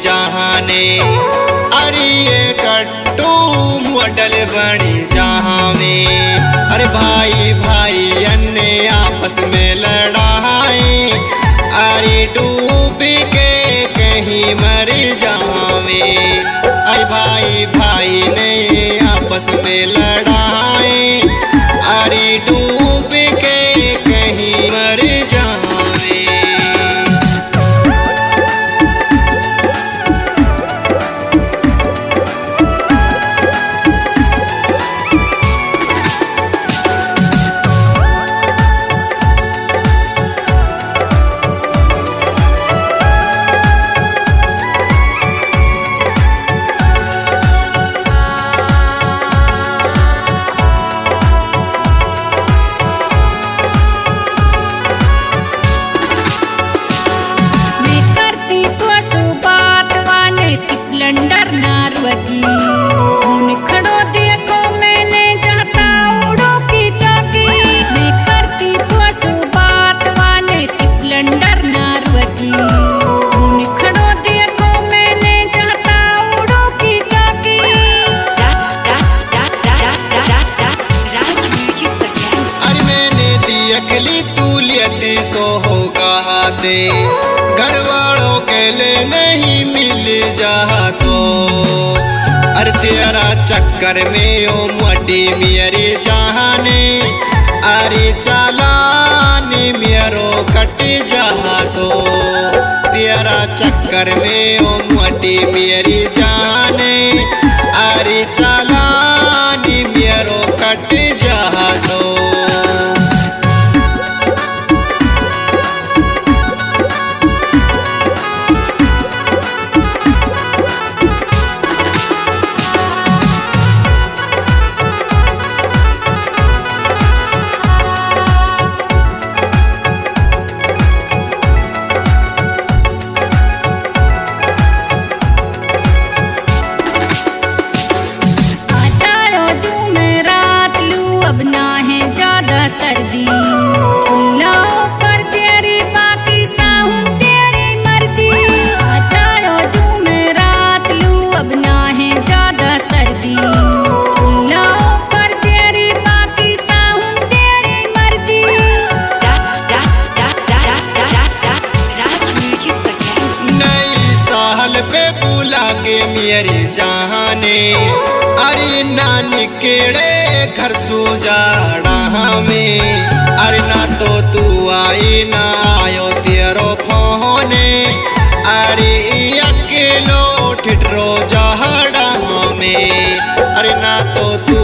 जहाने। अरे ये कट्टू मुअटल बड़ी जहाँ में। अरे भाई भाई अन्य आपस में लड़ाई, अरे डूब के कहीं मर जावे। अरे भाई भाई ने आपस में लड़ाई, अरे डूब के कहीं मर जावे। घर वालों के लिए नहीं मिल जा तो। अरे तेरा चक्कर में ओ मोटी मेरी जहाने, अरे चालानी मेरो कट जा तो। तेरा चक्कर में ओ मोटी मेरी जाने, अरे चालानी मेरो कट जा तो। मेरी जहाने, अरे नानी केड़े घर सुजाड़ा में। अरे ना तो तू आई ना आयो तेरो फोने, अरे अकेलो ठिठरो जहड़ा में। अरे ना तो तू